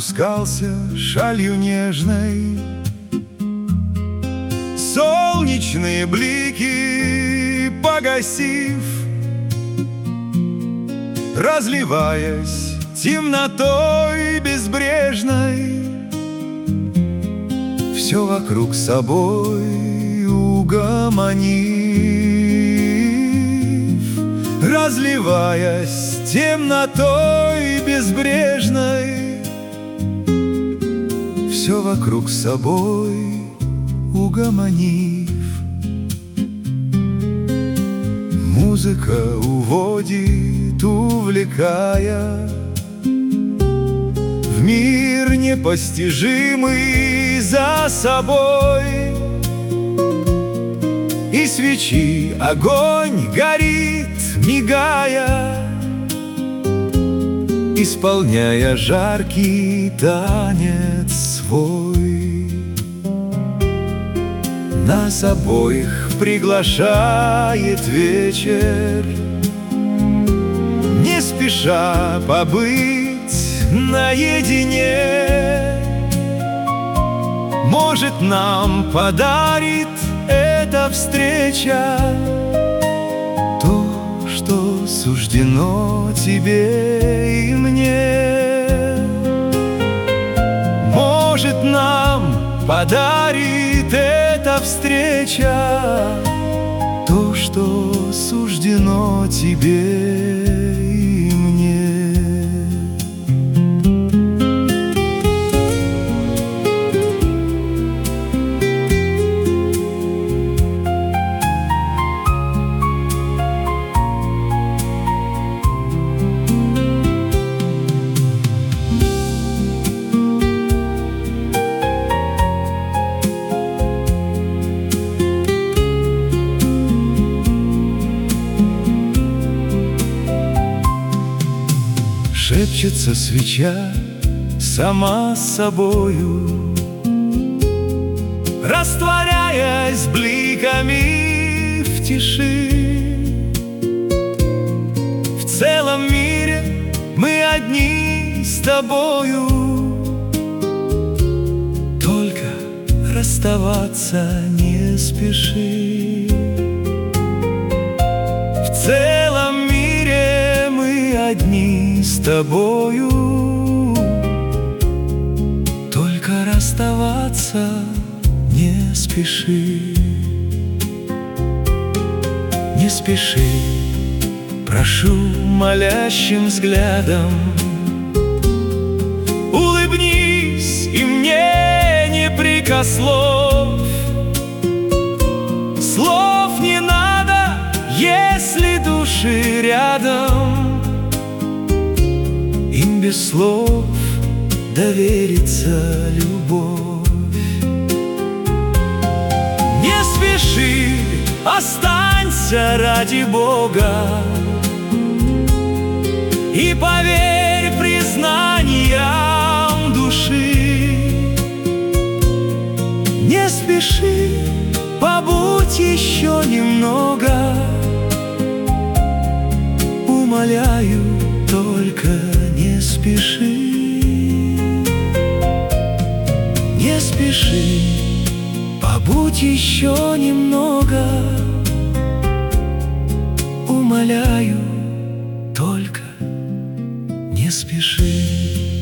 опускался шалью нежной. Солнечные блики погасив, разливаясь темнотой безбрежной, все вокруг собой угомонив, разливаясь темнотой безбрежной, все вокруг собой угомонив. Музыка уводит, увлекая в мир непостижимый за собой, и свечи огонь горит, мигая, исполняя жаркий танец свой. Нас обоих приглашает вечер, не спеша побыть наедине. Может, нам подарит эта встреча то, что суждено тебе и мне. Может, нам подарит эта встреча то, что суждено тебе и мне. Шепчется свеча сама с собою, растворяясь бликами в тиши. В целом мире мы одни с тобою, только расставаться не спеши. В целом мире мы одни с тобою, только расставаться не спеши. Не спеши, прошу молящим взглядом, улыбнись, и мне не прикослов. Слов не надо, если души рядом, им без слов доверится любовь. Не спеши, останься ради Бога и поверь признаниям души. Не спеши, побудь еще немного, умоляю, только не спеши. Не спеши, побудь еще немного, умоляю, только не спеши.